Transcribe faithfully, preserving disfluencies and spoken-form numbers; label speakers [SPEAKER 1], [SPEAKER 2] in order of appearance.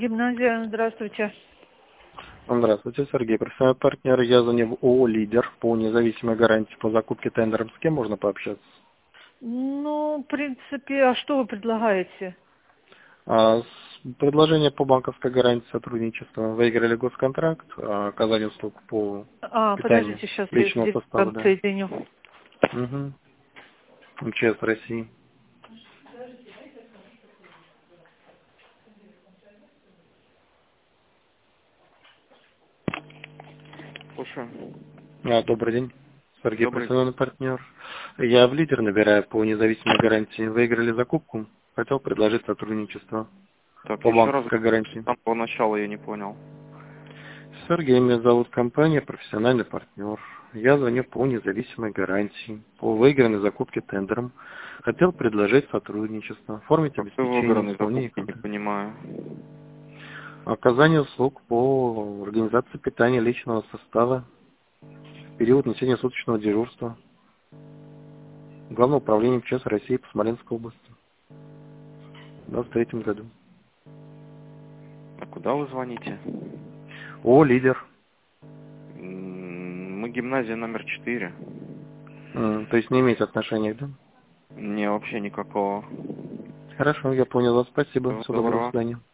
[SPEAKER 1] Гимназия, здравствуйте.
[SPEAKER 2] Здравствуйте, Сергей, профессиональный партнер. Я звоню в ООО «Лидер» по независимой гарантии по закупке тендером. С кем можно пообщаться?
[SPEAKER 1] Ну, в принципе, а что вы предлагаете?
[SPEAKER 2] А, с- предложение по банковской гарантии сотрудничества. Выиграли госконтракт, а, оказание услуг по
[SPEAKER 1] А,
[SPEAKER 2] питанию
[SPEAKER 1] подождите, сейчас я
[SPEAKER 2] личного
[SPEAKER 1] здесь
[SPEAKER 2] состава,
[SPEAKER 1] вам
[SPEAKER 2] да.
[SPEAKER 1] соединю.
[SPEAKER 2] Угу. МЧС России.
[SPEAKER 3] Слушаю.
[SPEAKER 2] А, добрый день. Сергей,
[SPEAKER 3] Добрый.
[SPEAKER 2] профессиональный партнер. Я в «Лидер» набираю по независимой гарантии. Выиграли закупку. Хотел предложить сотрудничество
[SPEAKER 3] Так,
[SPEAKER 2] по
[SPEAKER 3] еще раз
[SPEAKER 2] банковской гарантии.
[SPEAKER 3] с самого начала я не понял.
[SPEAKER 2] Сергей, меня зовут, компания «Профессиональный партнер». Я звоню по независимой гарантии, по выигранной закупке тендером. Хотел предложить сотрудничество, оформить
[SPEAKER 3] Какой
[SPEAKER 2] обеспечение,
[SPEAKER 3] выигранный
[SPEAKER 2] исполнение
[SPEAKER 3] закупки, не
[SPEAKER 2] контракта.
[SPEAKER 3] понимаю.
[SPEAKER 2] Оказание услуг по организации питания личного состава в период несения суточного дежурства. Главное управление МЧС России по Смоленской области в двадцать третьем году.
[SPEAKER 3] А куда вы звоните?
[SPEAKER 2] О, «Лидер».
[SPEAKER 3] М, Мы гимназия номер четыре.
[SPEAKER 2] М, То есть не имеете отношения, да?
[SPEAKER 3] Не, вообще никакого.
[SPEAKER 2] Хорошо, я понял вас. Спасибо.
[SPEAKER 3] Всего
[SPEAKER 2] Всего доброго, до
[SPEAKER 3] доброго.
[SPEAKER 2] свидания.